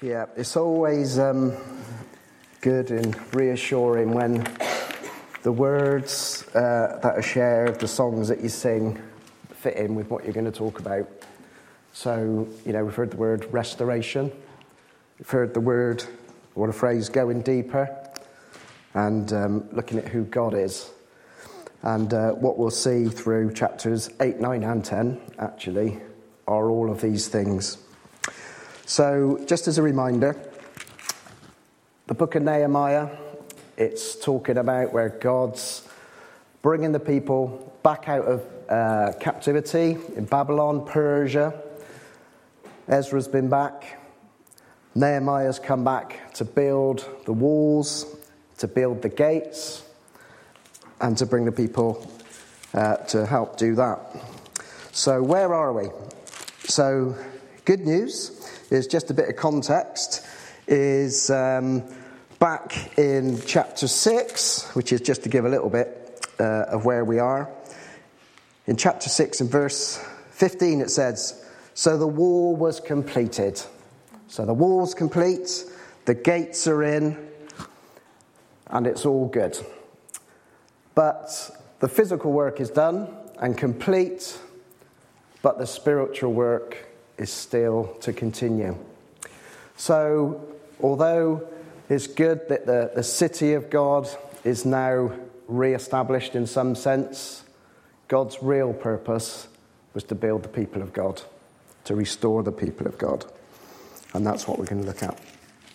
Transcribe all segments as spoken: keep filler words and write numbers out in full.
Yeah, it's always um, good and reassuring when the words uh, that are shared, the songs that you sing, fit in with what you're going to talk about. So, you know, we've heard the word restoration. We've heard the word, or the phrase, going deeper, and um, looking at who God is. And uh, what we'll see through chapters eight, nine, and ten, actually, are all of these things. So, just as a reminder, the book of Nehemiah, it's talking about where God's bringing the people back out of uh, captivity in Babylon, Persia. Ezra's been back. Nehemiah's come back to build the walls, to build the gates, and to bring the people uh, to help do that. So where are we? So good news is, just a bit of context, is um, back in chapter six, which is just to give a little bit uh, of where we are. In chapter six, in verse fifteen, it says, "So the wall was completed." So the wall's complete, the gates are in, and it's all good. But the physical work is done and complete, but the spiritual work is still to continue. So, although it's good that the, the city of God is now re-established in some sense, God's real purpose was to build the people of God, to restore the people of God. And that's what we're going to look at.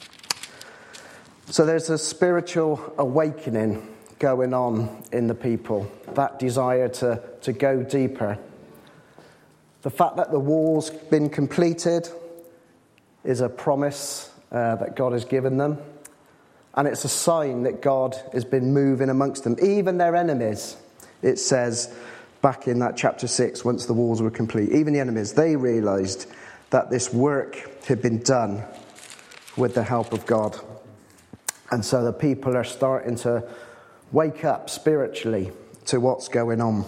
So there's a spiritual awakening going on in the people, that desire to, to go deeper. The fact that the wall's been completed is a promise uh, that God has given them. And it's a sign that God has been moving amongst them. Even their enemies, it says back in that chapter six, once the walls were complete, even the enemies, they realised that this work had been done with the help of God. And so the people are starting to wake up spiritually to what's going on.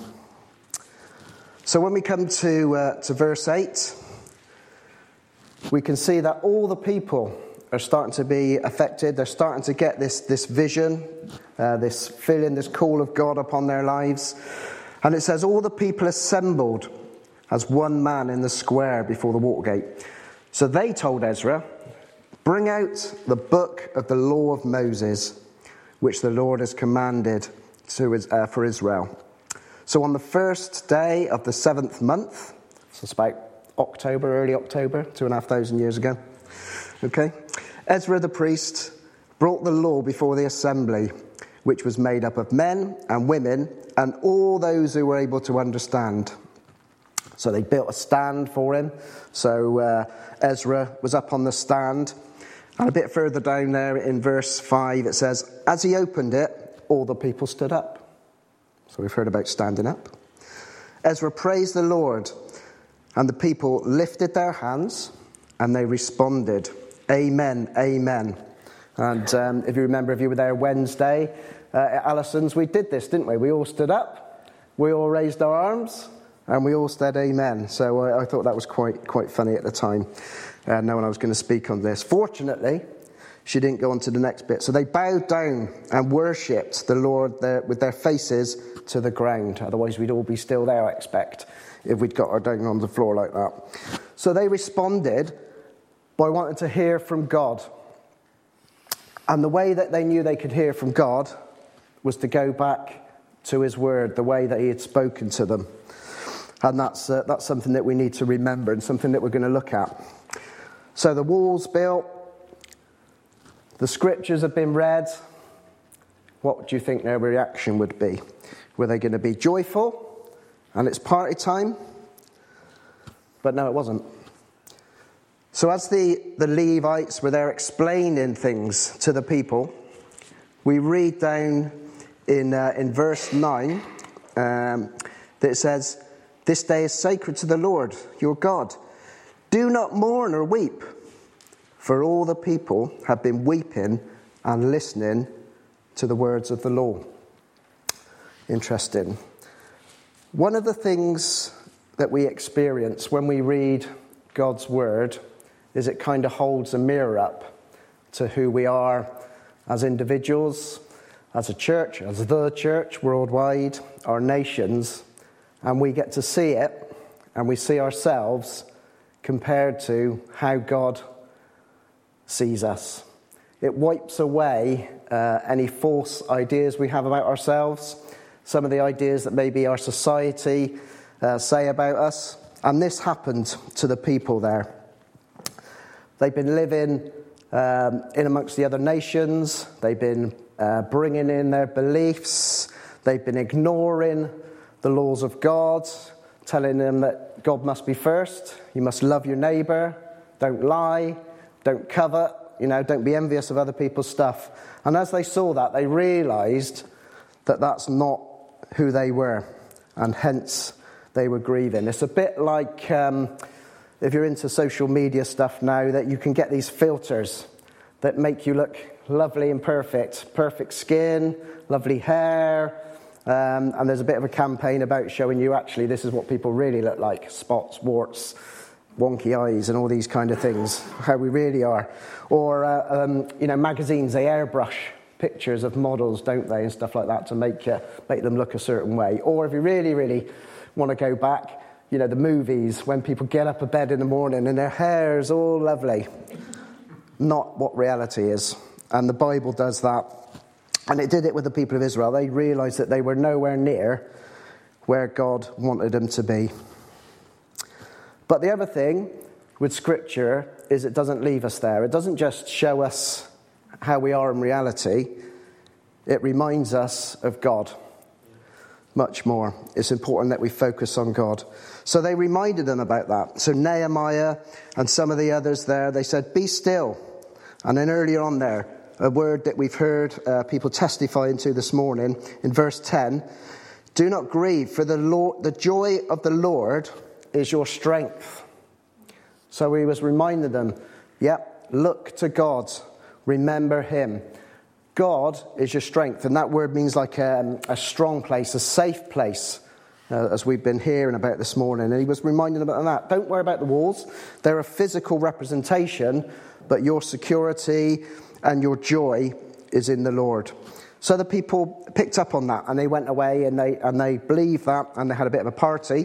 So when we come to uh, to verse eight, we can see that all the people are starting to be affected. They're starting to get this, this vision, uh, this feeling, this call of God upon their lives. And it says, all the people assembled as one man in the square before the water gate. So they told Ezra, "Bring out the book of the law of Moses, which the Lord has commanded to uh, for Israel." So on the first day of the seventh month, so it's about October, early October, two and a half thousand years ago, okay, Ezra the priest brought the law before the assembly, which was made up of men and women and all those who were able to understand. So they built a stand for him. So uh, Ezra was up on the stand. And a bit further down there in verse five, it says, "As he opened it, all the people stood up." So we've heard about standing up. Ezra praised the Lord, and the people lifted their hands, and they responded, "Amen, amen." And um, if you remember, if you were there Wednesday uh, at Allison's, we did this, didn't we? We all stood up, we all raised our arms, and we all said amen. So I, I thought that was quite quite funny at the time, uh, knowing I was going to speak on this. Fortunately, she didn't go on to the next bit. So they bowed down and worshipped the Lord there, with their faces to the ground. Otherwise, we'd all be still there, I expect, if we'd got our down on the floor like that. So they responded by wanting to hear from God. And the way that they knew they could hear from God was to go back to his word, the way that he had spoken to them. And that's uh, that's something that we need to remember and something that we're going to look at. So the wall's built. The scriptures have been read. What do you think their reaction would be? Were they going to be joyful? And it's party time? But no, it wasn't. So as the, the Levites were there explaining things to the people, we read down in uh, in verse nine um, that it says, "This day is sacred to the Lord, your God. Do not mourn or weep, for all the people have been weeping and listening to the words of the law." Interesting. One of the things that we experience when we read God's word is it kind of holds a mirror up to who we are as individuals, as a church, as the church worldwide, our nations, and we get to see it, and we see ourselves compared to how God sees us. It wipes away uh, any false ideas we have about ourselves, some of the ideas that maybe our society uh, say about us. And this happened to the people there. They've been living um, in amongst the other nations. They've been uh, bringing in their beliefs. They've been ignoring the laws of God, telling them that God must be first. You must love your neighbour. Don't lie. Don't covet. You know, don't be envious of other people's stuff. And as they saw that, they realised that that's not who they were, and hence they were grieving. It's a bit like um, if you're into social media stuff now, that you can get these filters that make you look lovely and perfect. Perfect skin, lovely hair, um, and there's a bit of a campaign about showing you actually this is what people really look like. Spots, warts, wonky eyes and all these kind of things, how we really are. Or, uh, um, you know, magazines, they airbrush pictures of models, don't they, and stuff like that to make uh, make them look a certain way. Or if you really, really want to go back, you know, the movies, when people get up of bed in the morning and their hair is all lovely. Not what reality is. And the Bible does that. And it did it with the people of Israel. They realised that they were nowhere near where God wanted them to be. But the other thing with Scripture is it doesn't leave us there. It doesn't just show us how we are in reality. It reminds us of God much more. It's important that we focus on God. So they reminded them about that. So Nehemiah and some of the others there, they said, be still. And then earlier on there, a word that we've heard uh, people testifying to this morning in verse ten, do not grieve, for the Lord, the joy of the Lord is your strength. So he was reminding them, yep, look to God, remember him. God is your strength, and that word means like a, a strong place, a safe place, uh, as we've been hearing about this morning. And he was reminding them about that. Don't worry about the walls. They're a physical representation, but your security and your joy is in the Lord. So the people picked up on that, and they went away, and they and they believed that, and they had a bit of a party.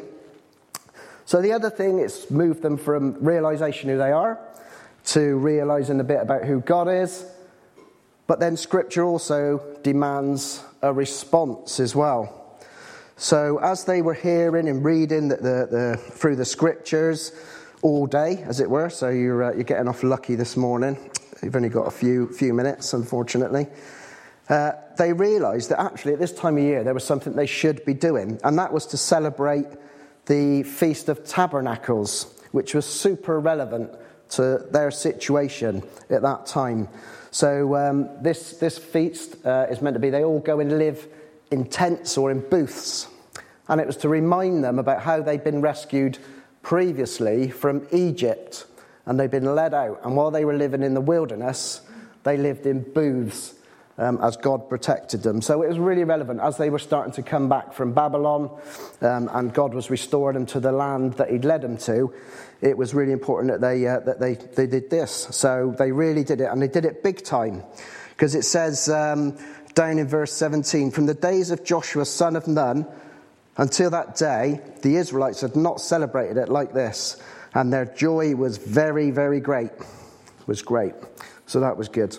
So the other thing, it's moved them from realisation who they are to realising a bit about who God is. But then Scripture also demands a response as well. So as they were hearing and reading the, the, the, through the Scriptures all day, as it were, so you're uh, you're getting off lucky this morning. You've only got a few few minutes, unfortunately. Uh, they realised that actually at this time of year there was something they should be doing, and that was to celebrate the Feast of Tabernacles, which was super relevant to their situation at that time. So um, this this feast uh, is meant to be, they all go and live in tents or in booths. And it was to remind them about how they'd been rescued previously from Egypt. And they'd been led out. And while they were living in the wilderness, they lived in booths um, as God protected them. So it was really relevant as they were starting to come back from Babylon um, and God was restoring them to the land that he'd led them to. It was really important that they uh, that they, they did this. So they really did it, and they did it big time. Because it says um, down in verse seventeen, from the days of Joshua son of Nun until that day, the Israelites had not celebrated it like this. And their joy was very, very great. It was great. So that was good.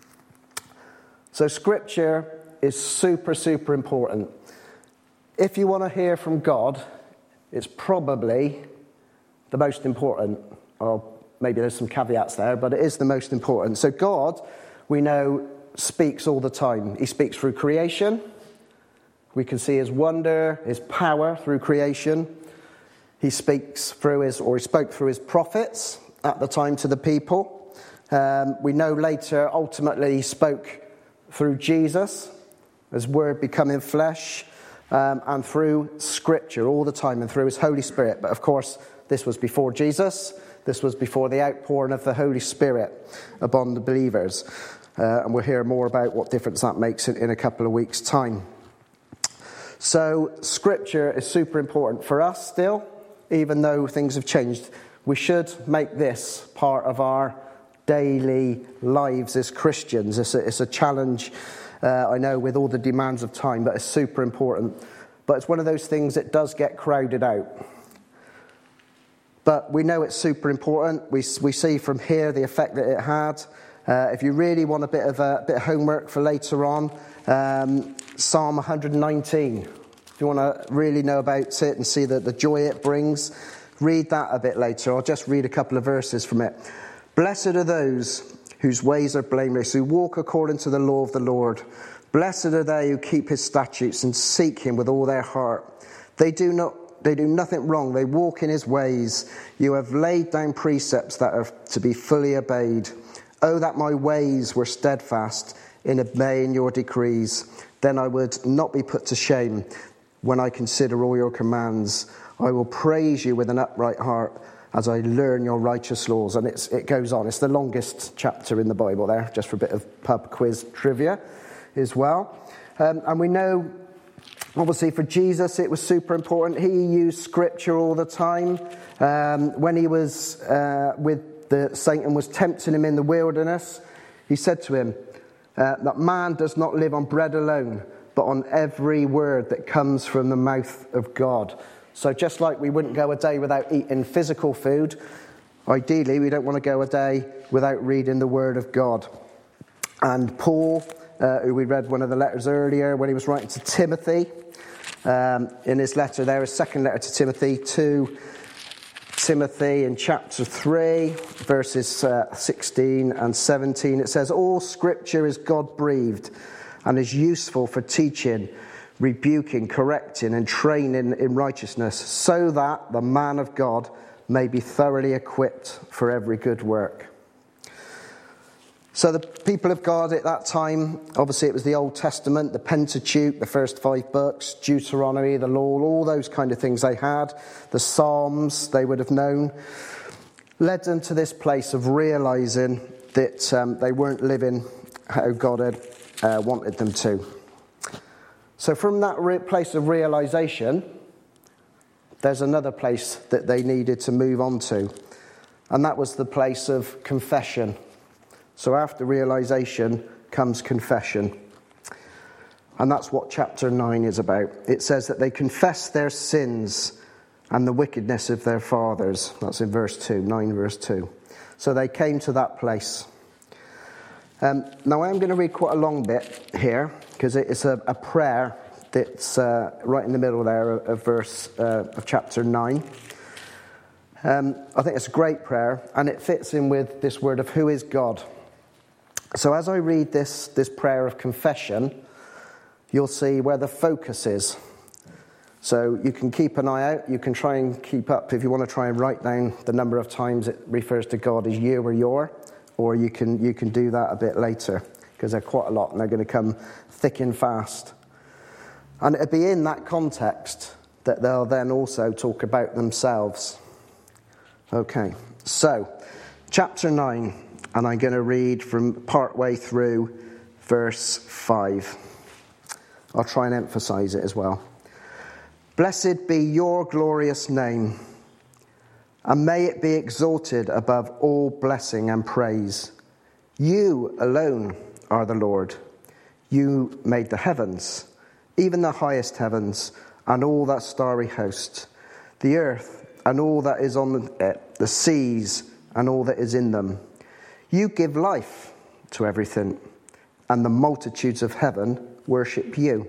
So Scripture is super, super important. If you want to hear from God, it's probably the most important. Well, maybe there's some caveats there, but it is the most important. So God, we know, speaks all the time. He speaks through creation. We can see his wonder, his power through creation. He speaks through his, or he spoke through his prophets at the time to the people. Um, we know later, ultimately, he spoke through Jesus, his word becoming flesh, um, and through Scripture all the time, and through his Holy Spirit. But of course, this was before Jesus. This was before the outpouring of the Holy Spirit upon the believers. Uh, and we'll hear more about what difference that makes in, in a couple of weeks' time. So Scripture is super important for us still, even though things have changed. we should make this part of our daily lives as Christians. It's a, it's a challenge, uh, I know, with all the demands of time, but it's super important. But it's one of those things that does get crowded out. But we know it's super important. We we see from here the effect that it had. Uh, if you really want a bit of a bit of homework for later on, um, Psalm one nineteen. If you want to really know about it and see the, the joy it brings, read that a bit later. I'll just read a couple of verses from it. Blessed are those whose ways are blameless, who walk according to the law of the Lord. Blessed are they who keep his statutes and seek him with all their heart. They do not They do nothing wrong. They walk in his ways. You have laid down precepts that are to be fully obeyed. Oh, that my ways were steadfast in obeying your decrees. Then I would not be put to shame when I consider all your commands. I will praise you with an upright heart as I learn your righteous laws. And it's, it goes on. It's the longest chapter in the Bible there, just for a bit of pub quiz trivia as well. Um, and we know, obviously, for Jesus, it was super important. He used scripture all the time. Um, when he was uh, with the Satan was tempting him in the wilderness, he said to him uh, that man does not live on bread alone, but on every word that comes from the mouth of God. So just like we wouldn't go a day without eating physical food, ideally we don't want to go a day without reading the word of God. And Paul, uh, who we read one of the letters earlier, when he was writing to Timothy, Um, in his letter there, his second letter to Timothy, to Timothy in chapter three, verses uh, sixteen and seventeen, it says, all scripture is God-breathed and is useful for teaching, rebuking, correcting and training in righteousness, so that the man of God may be thoroughly equipped for every good work. So the people of God at that time, obviously it was the Old Testament, the Pentateuch, the first five books, Deuteronomy, the law, all those kind of things they had. The Psalms they would have known, led them to this place of realizing that um, they weren't living how God had uh, wanted them to. So from that re- place of realization, there's another place that they needed to move on to. And that was the place of confession. So after realization comes confession. And that's what chapter nine is about. It says that they confess their sins and the wickedness of their fathers. That's in verse two, nine verse two. So they came to that place. Um, now I'm going to read quite a long bit here, because it's a, a prayer that's uh, right in the middle there of, of verse uh, of chapter nine. Um, I think it's a great prayer, and it fits in with this word of who is God. So as I read this, this prayer of confession, you'll see where the focus is. So you can keep an eye out. You can try and keep up. If you want to try and write down the number of times it refers to God as you or your, or you can you can do that a bit later, because they're quite a lot and they're going to come thick and fast. And it'll be in that context that they'll then also talk about themselves. Okay, so chapter nine. And I'm going to read from part way through verse five. I'll try and emphasize it as well. Blessed be your glorious name, and may it be exalted above all blessing and praise. You alone are the Lord. You made the heavens, even the highest heavens, and all that starry host, the earth and all that is on it, the seas and all that is in them. You give life to everything, and the multitudes of heaven worship you.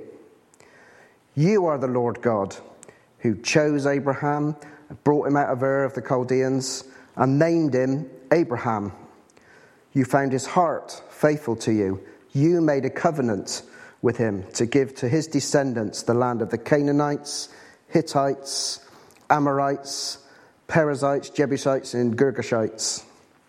You are the Lord God, who chose Abraham, brought him out of Ur of the Chaldeans, and named him Abraham. You found his heart faithful to you. You made a covenant with him to give to his descendants the land of the Canaanites, Hittites, Amorites, Perizzites, Jebusites, and Girgashites.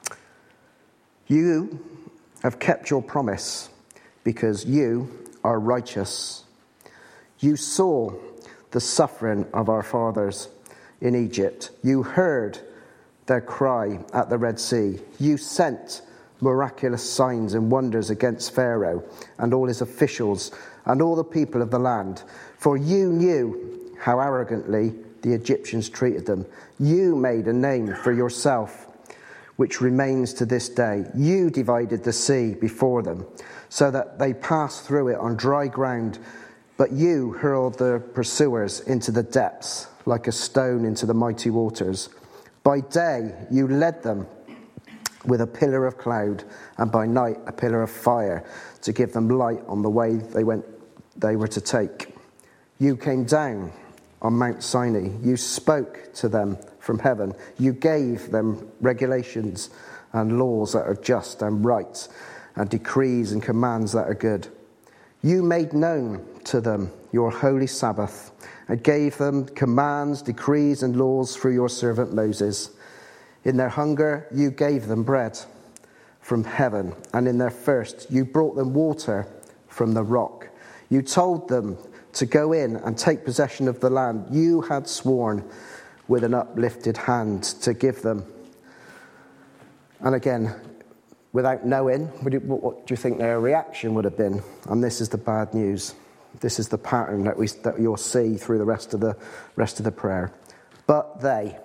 You have kept your promise because you are righteous. You saw the suffering of our fathers in Egypt. You heard their cry at the Red Sea. You sent miraculous signs and wonders against Pharaoh and all his officials and all the people of the land. For you knew how arrogantly the Egyptians treated them. You made a name for yourself, which remains to this day. You divided the sea before them, so that they passed through it on dry ground. But you hurled the pursuers into the depths, like a stone into the mighty waters. By day you led them with a pillar of cloud, and by night a pillar of fire, to give them light on the way they went they were to take. You came down on Mount Sinai. You spoke to them from heaven. You gave them regulations and laws that are just and right, and decrees and commands that are good. You made known to them your holy Sabbath, and gave them commands, decrees, and laws through your servant Moses. In their hunger you gave them bread from heaven, and in their thirst you brought them water from the rock. You told them to go in and take possession of the land you had sworn with an uplifted hand to give them. And again, without knowing, what do you think their reaction would have been? And this is the bad news. This is the pattern that we that you'll see through the rest of the rest of the prayer. But they,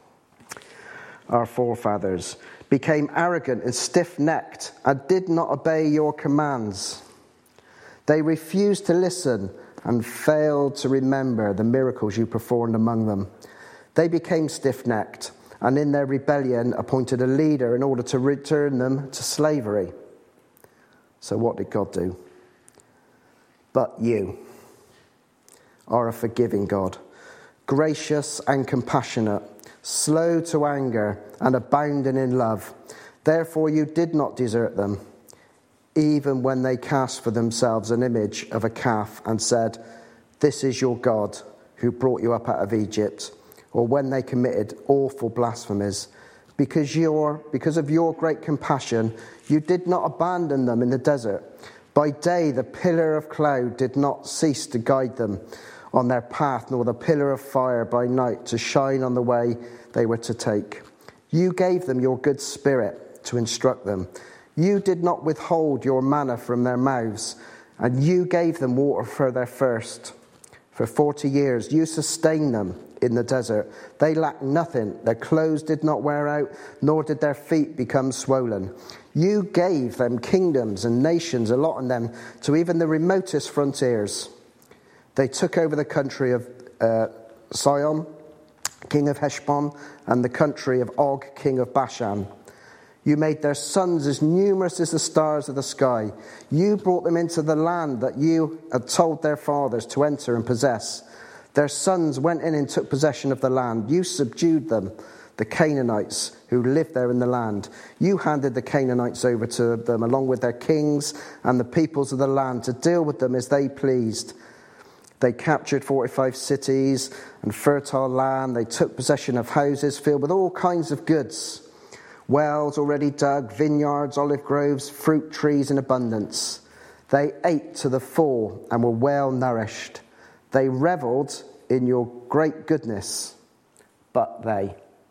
our forefathers, became arrogant and stiff-necked and did not obey your commands. They refused to listen and failed to remember the miracles you performed among them. They became stiff-necked, and in their rebellion appointed a leader in order to return them to slavery. So what did God do? But you are a forgiving God, gracious and compassionate, slow to anger and abounding in love. Therefore you did not desert them, even when they cast for themselves an image of a calf and said, "This is your God who brought you up out of Egypt," or when they committed awful blasphemies. Because your, because of your great compassion, you did not abandon them in the desert. By day the pillar of cloud did not cease to guide them on their path, nor the pillar of fire by night to shine on the way they were to take. You gave them your good spirit to instruct them. You did not withhold your manna from their mouths, and you gave them water for their thirst. For forty years you sustained them in the desert. They lacked nothing. Their clothes did not wear out, nor did their feet become swollen. You gave them kingdoms and nations, allotting them to even the remotest frontiers. They took over the country of uh, Sihon, king of Heshbon, and the country of Og, king of Bashan. You made their sons as numerous as the stars of the sky. You brought them into the land that you had told their fathers to enter and possess. Their sons went in and took possession of the land. You subdued them, the Canaanites who lived there in the land. You handed the Canaanites over to them along with their kings and the peoples of the land to deal with them as they pleased. They captured forty-five cities and fertile land. They took possession of houses filled with all kinds of goods. Wells already dug, vineyards, olive groves, fruit trees in abundance. They ate to the full and were well nourished. They reveled in your great goodness, but they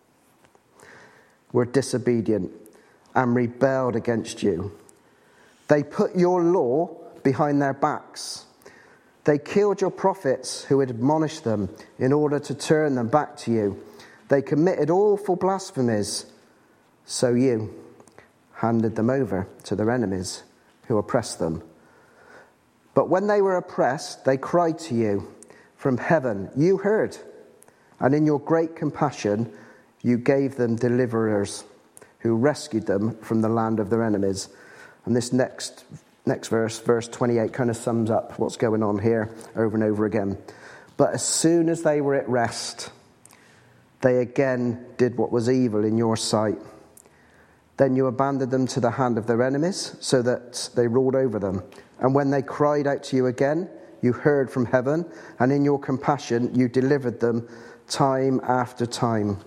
were disobedient and rebelled against you. They put your law behind their backs. They killed your prophets who had admonished them in order to turn them back to you. They committed awful blasphemies. So you handed them over to their enemies who oppressed them. But when they were oppressed, they cried to you from heaven. You heard, and in your great compassion, you gave them deliverers who rescued them from the land of their enemies. And this next next verse, verse twenty-eight, kind of sums up what's going on here over and over again. But as soon as they were at rest, they again did what was evil in your sight. Then you abandoned them to the hand of their enemies, so that they ruled over them. And when they cried out to you again, you heard from heaven, and in your compassion you delivered them time after time.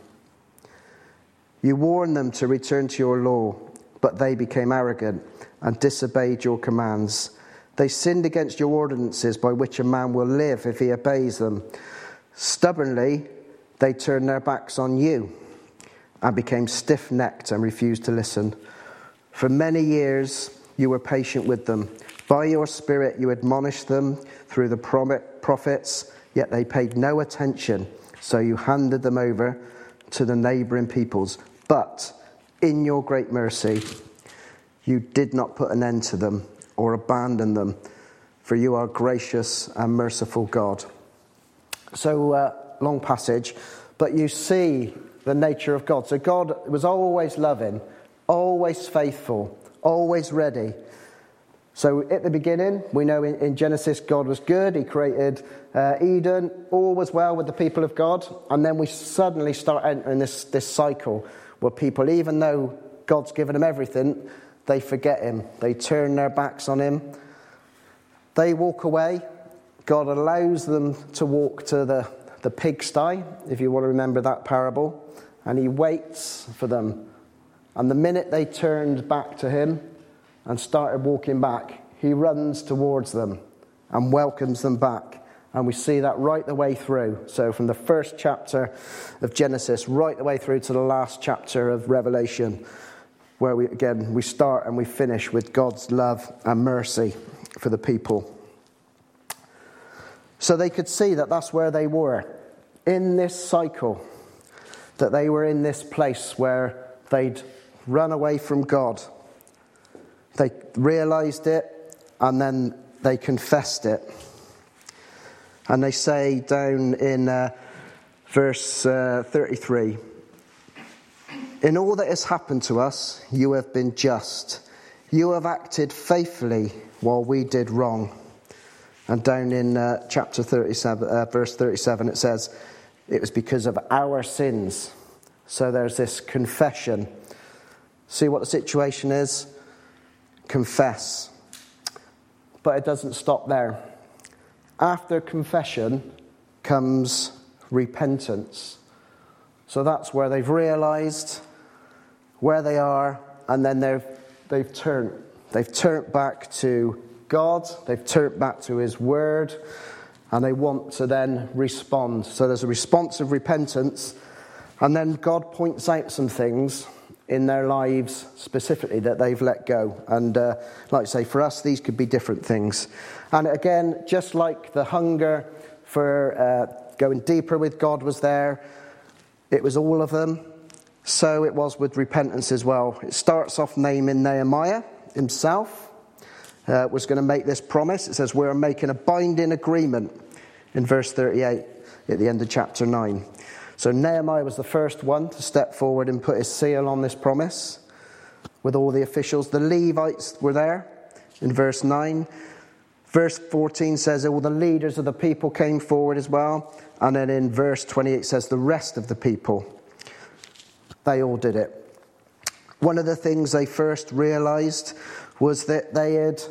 You warned them to return to your law, but they became arrogant and disobeyed your commands. They sinned against your ordinances by which a man will live if he obeys them. Stubbornly, they turned their backs on you and became stiff-necked and refused to listen. For many years you were patient with them. By your Spirit you admonished them through the prophets, yet they paid no attention So you handed them over to the neighbouring peoples. But in your great mercy, you did not put an end to them or abandon them, for you are gracious and merciful God. So, uh, long passage, but you see the nature of God. So God was always loving, always faithful, always ready. So at the beginning, we know in, in Genesis, God was good. He created uh, Eden, all was well with the people of God. And then we suddenly start entering this, this cycle where people, even though God's given them everything, they forget him. They turn their backs on him. They walk away. God allows them to walk to the, the pigsty, if you want to remember that parable. And he waits for them. And the minute they turned back to him and started walking back, he runs towards them and welcomes them back. And we see that right the way through. So from the first chapter of Genesis right the way through to the last chapter of Revelation, where we again we start and we finish with God's love and mercy for the people. So they could see that that's where they were, in this cycle, that they were in this place where they'd run away from God. They realized it, and then they confessed it. And they say down in uh, verse uh, thirty-three, in all that has happened to us, you have been just. You have acted faithfully while we did wrong. And down in uh, chapter thirty-seven, uh, verse thirty-seven, it says, it was because of our sins. So there's this confession. See what the situation is? Confess. But it doesn't stop there. After confession comes repentance. So that's where they've realized where they are, and then they've they've turned. They've turned back to God, they've turned back to his word, and they want to then respond. So there's a response of repentance, and then God points out some things in their lives specifically that they've let go. And uh, like I say, for us, these could be different things. And again, just like the hunger for uh, going deeper with God was there, it was all of them. So it was with repentance as well. It starts off naming Nehemiah himself. Uh, was going to make this promise. It says we're making a binding agreement in verse thirty-eight at the end of chapter nine. So Nehemiah was the first one to step forward and put his seal on this promise with all the officials. The Levites were there in verse nine. Verse fourteen says all the leaders of the people came forward as well. And then in verse twenty-eight says the rest of the people, they all did it. One of the things they first realized was that they had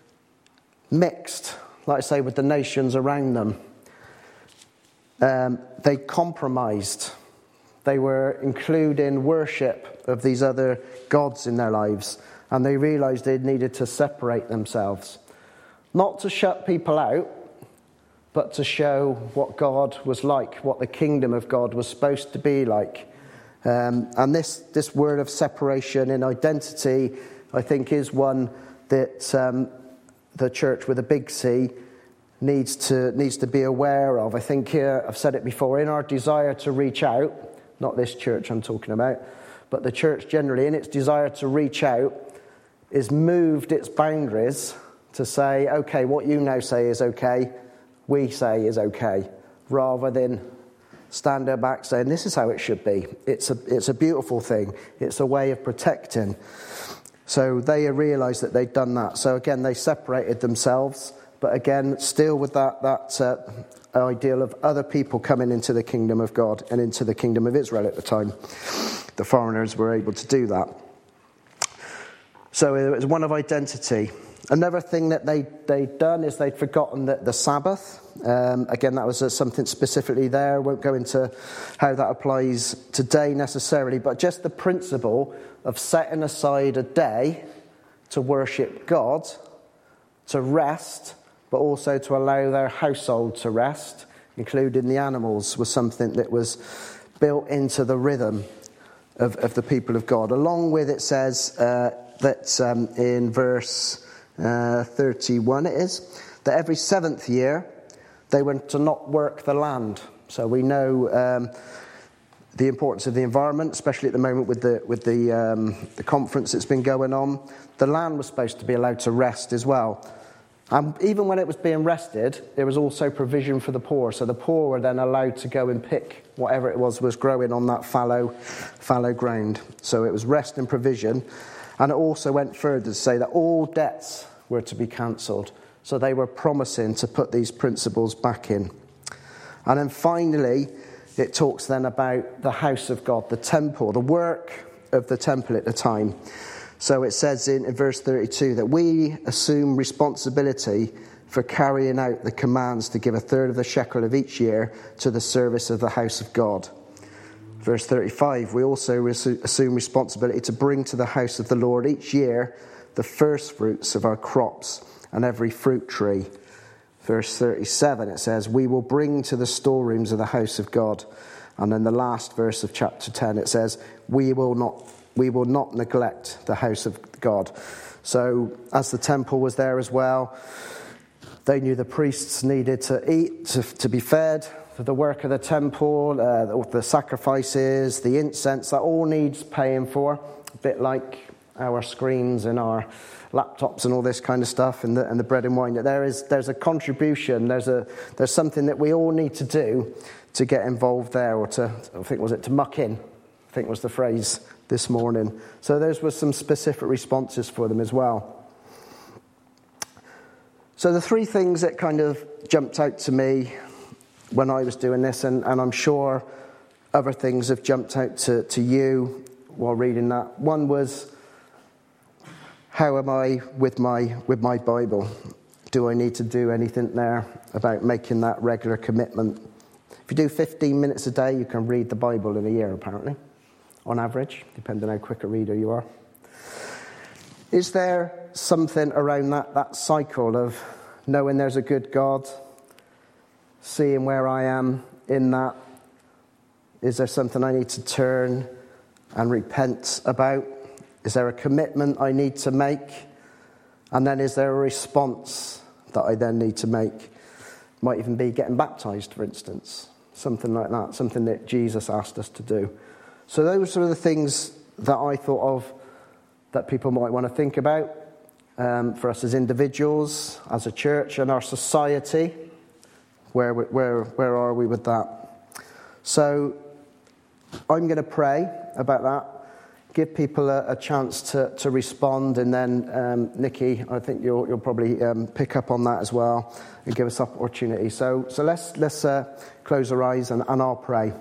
mixed, like I say, with the nations around them. Um, they compromised. They were including worship of these other gods in their lives. And they realized they needed to separate themselves. Not to shut people out, but to show what God was like, what the kingdom of God was supposed to be like. Um, and this, this word of separation in identity, I think, is one that um, the church with a big C needs to needs to be aware of. I think here, I've said it before, in our desire to reach out, not this church I'm talking about, but the church generally, in its desire to reach out, is moved its boundaries to say, okay, what you now say is okay, we say is okay, rather than stand there back saying, this is how it should be. It's a, it's a beautiful thing. It's a way of protecting. So they realised that they'd done that. So again, they separated themselves. But again, still with that, that uh, ideal of other people coming into the kingdom of God and into the kingdom of Israel at the time. The foreigners were able to do that. So it was one of identity. Another thing that they, they'd done is they'd forgotten that the Sabbath. Um, again, that was uh, something specifically there. I won't go into how that applies today necessarily, but just the principle of setting aside a day to worship God, to rest, but also to allow their household to rest, including the animals, was something that was built into the rhythm of, of the people of God. Along with, it says uh, that um, in verse uh, thirty-one it is, that every seventh year they were to not work the land. So we know um, the importance of the environment, especially at the moment with the with the um, the conference that's been going on. The land was supposed to be allowed to rest as well. And even when it was being rested, there was also provision for the poor. So the poor were then allowed to go and pick whatever it was was growing on that fallow, fallow ground. So it was rest and provision. And it also went further to say that all debts were to be cancelled. So they were promising to put these principles back in. And then finally, it talks then about the house of God, the temple, the work of the temple at the time. So it says in, in verse thirty-two that we assume responsibility for carrying out the commands to give a third of the shekel of each year to the service of the house of God. Verse thirty-five, we also assume responsibility to bring to the house of the Lord each year the first fruits of our crops and every fruit tree. Verse thirty-seven, it says, we will bring to the storerooms of the house of God. And then the last verse of chapter ten, it says, we will not we will not neglect the house of God. So as the temple was there as well, they knew the priests needed to eat, to, to be fed, for the work of the temple, uh, the, the sacrifices, the incense, that all needs paying for, a bit like our screens and our laptops and all this kind of stuff, and the, and the bread and wine. There is there's a contribution, there's a there's something that we all need to do to get involved there, or to, I think was it to muck in, I think was the phrase this morning. So those were some specific responses for them as well. So the three things that kind of jumped out to me when I was doing this, and, and I'm sure other things have jumped out to, to you while reading that. One was, how am I with my with my Bible? Do I need to do anything there about making that regular commitment? If you do fifteen minutes a day, you can read the Bible in a year, apparently, on average, depending on how quick a reader you are. Is there something around that, that cycle of knowing there's a good God, seeing where I am in that? Is there something I need to turn and repent about? Is there a commitment I need to make? And then is there a response that I then need to make? Might even be getting baptized, for instance. Something like that, something that Jesus asked us to do. So those are the things that I thought of that people might want to think about um, for us as individuals, as a church, and our society. Where where where are we with that? So I'm going to pray about that, give people a, a chance to, to respond, and then um, Nikki, I think you'll you'll probably um, pick up on that as well and give us opportunity. So so let's let's uh, close our eyes and, and I'll pray.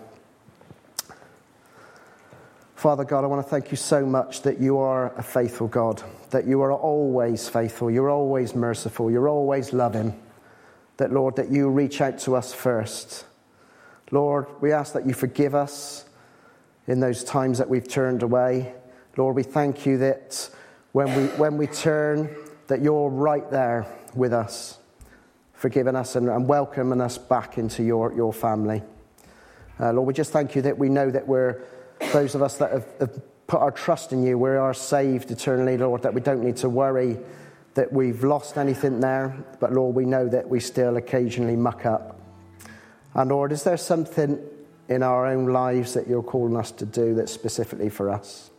Father God, I want to thank you so much that you are a faithful God, that you are always faithful, you're always merciful, you're always loving, that, Lord, that you reach out to us first. Lord, we ask that you forgive us in those times that we've turned away. Lord, we thank you that when we when we turn, that you're right there with us, forgiving us and, and welcoming us back into your, your family. Uh, Lord, we just thank you that we know that we're those of us that have, have put our trust in you, we are saved eternally, Lord, that we don't need to worry that we've lost anything there. But, Lord, we know that we still occasionally muck up. And, Lord, is there something in our own lives that you're calling us to do that's specifically for us?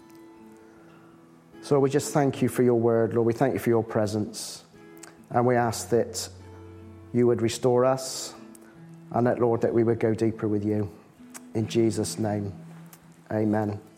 So we just thank you for your word, Lord. We thank you for your presence. And we ask that you would restore us and that, Lord, that we would go deeper with you. In Jesus' name. Amen.